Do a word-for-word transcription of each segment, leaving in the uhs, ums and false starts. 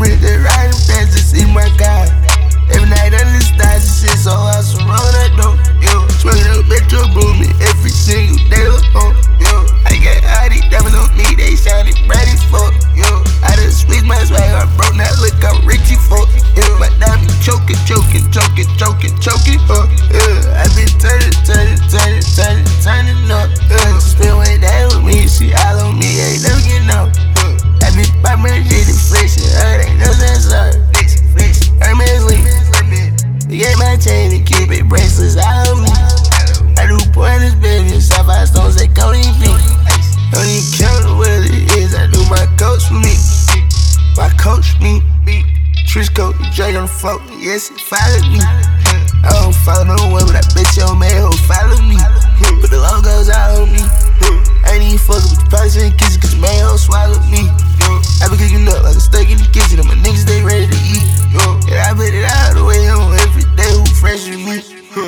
print that riding fast, just in my car. Every night under the stars and shit, so I surround that door. Yo, smoking up Metro Boomin every single day. Oh, yo, I got all these diamonds on me, they shining bright as fuck. Yo, I done switched my swag, I broke, now look, I'm Richie fuck. Yo, my diamond choking, choking, choking, choking, choking. Uh, yeah, I been turning, turning, turning, turning, turning up. Uh, spend one day with me, she all on me, ain't never getting out. Uh, I been by my shit, deflation, uh, ain't no sense of flex, flex, Hermes Lee. You get my chain and keep it bracelets out of me. I do pointers, baby, sapphire stones that go in me. Don't even count what it is, I do my coach for me. My coach me, Trish coat, the Drake on the floor, yes, it followed me. I don't follow no one, but I bet your man will follow me. Put the logos out on me. I ain't even fuckin' with the pockets in the kitchen, cause your man will swallow me. I been cooking up like a steak in the kitchen, and my niggas, they ready to eat. And I put it out the way on every day, who fresh with me.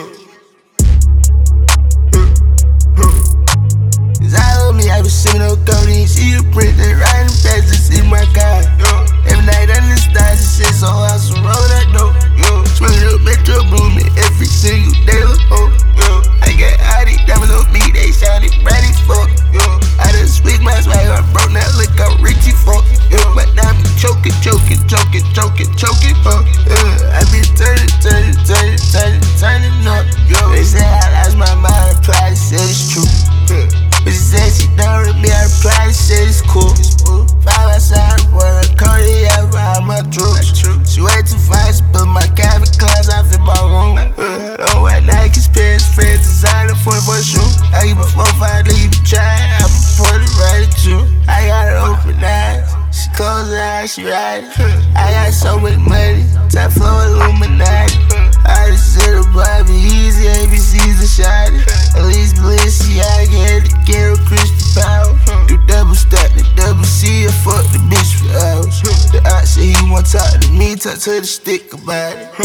It's all on me, I been sippin' no codeine, see you print that riding fast, just in my car. Every night under the stars and shit, so I surround that door. Smoking up Metro Boomin every single day. Oh, I got all these diamonds on me, they shining bright as fuck. I done switched my swag, I broke, now look, I'm Richie fuck. My diamond choking, choking, choking, choking, choking. Uh, I been turning, turning, turning, turning, turning up. They say I lost my mind, I tried to say it's true. But she said she done with me, I replied and said it's cool. Five outside, boy, a Cardi out behind my troops. She way too fine, she put my cabin class off in my room. Uh, don't wear Nike's, pants, friends, designer for a shoe. I give a four, five, leave you try, I put it right at you. I got an open eyes, she close her eyes, she ride it. I got so much money, top floor Illuminati. I just said the boy be easy, A B C's a shot. At least Balenciaga had to get a crystal power. Do double stack, the double C, I fuck the bitch for hours. The ox said he want talk to me, talk to the stick about it.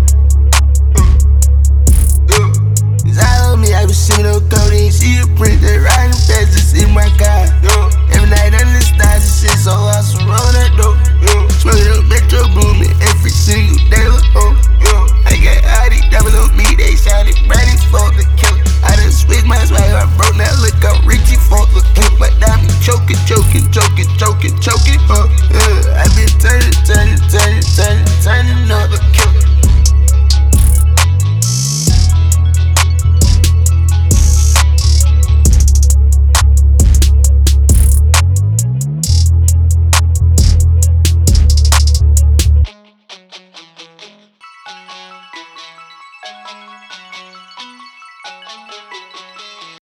It's all on me, I been sippin' no codeine, see you print that riding fast, just in my car. Every night under the stars and shit, so I surround that door. Smoking up Metro Boomin every single day. Oh, I got all these diamonds on me, they shining bright as fuck. I done switched my swag, I broke, now look, I'm Richie fuck. My diamond choking, choking, choking, choking, choking. Uh, uh, I been turning, turning, turning, turning, turning up.